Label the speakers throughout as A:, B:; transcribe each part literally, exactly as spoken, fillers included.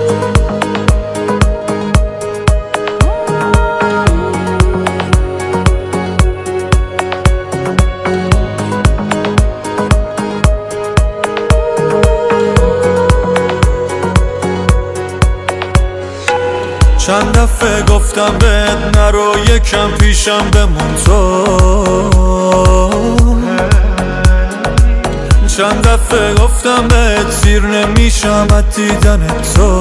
A: چند دفعه گفتم بهت نرو یکم پیشم بمون تو، چند دفعه گفتم بهت سیر نمیشم از دیدن تو،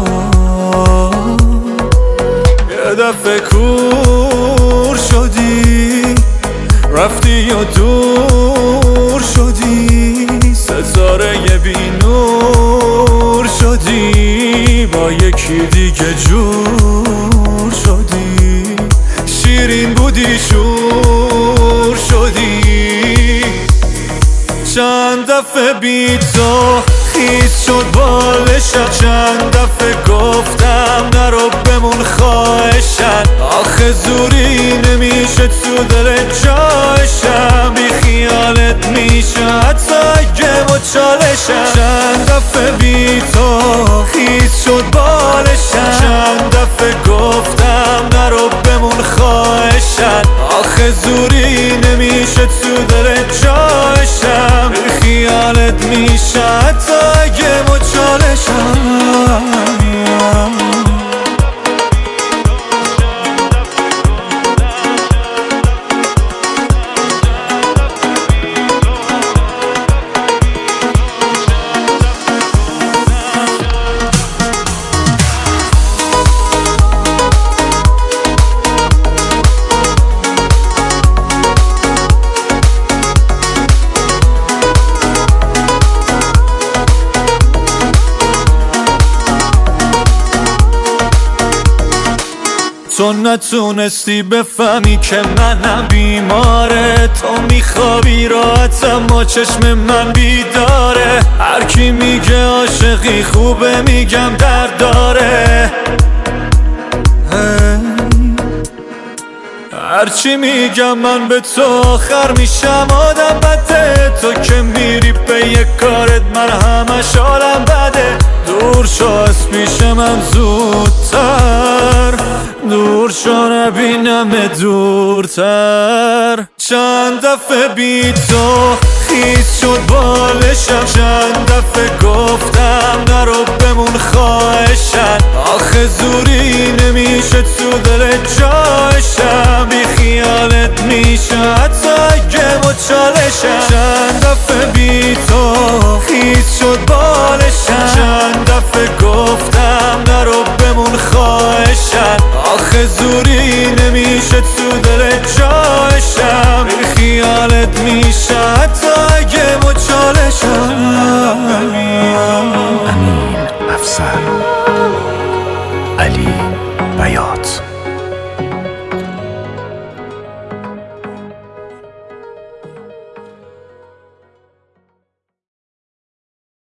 A: یه دفعه کور شدی رفتی و دور شدی، ستاره بی نور شدی، با یکی دیگه جور شدی، شیرین بودی شور شدی. چند دفعه بی تو خیس شد بالشم، چند دفعه گفتم نرو بمون خواهشن، آخه زوری نمیشه تو دل جایشم، بی خیالت میشه حتی اگه مچالشم. چند دفعه بی تو خیس شد بالشم، چند دفعه گفتم نرو بمون خواهشن، آخه زوری نمیشه تو دل جایشم، بی خیالت میشه حتی اگه مچالشم. تو نتونستی بفهمی که منم بیماره، تو میخوابی راحت اما چشم من بیداره، هر کی میگه عاشقی خوبه میگم درد داره، هرچی میگم من به تو آخر میشم آدم بده، تو که میری به یک کارت من همش حالم بده، دور شو از پیش من زودتر، دور شو نبینم دورتر. چند دفعه بی تو خیس شد بالشم، چند دفعه گفتم نرو بمون خواهشن، آخه زوری نمیشه تو دل جایشم، بی خیالت میشه حتی اگه مچالشم. چند دفعه بی تو خیس شد بالشم، چند دفعه گفتم نرو بمون خواهشن، آخه زوری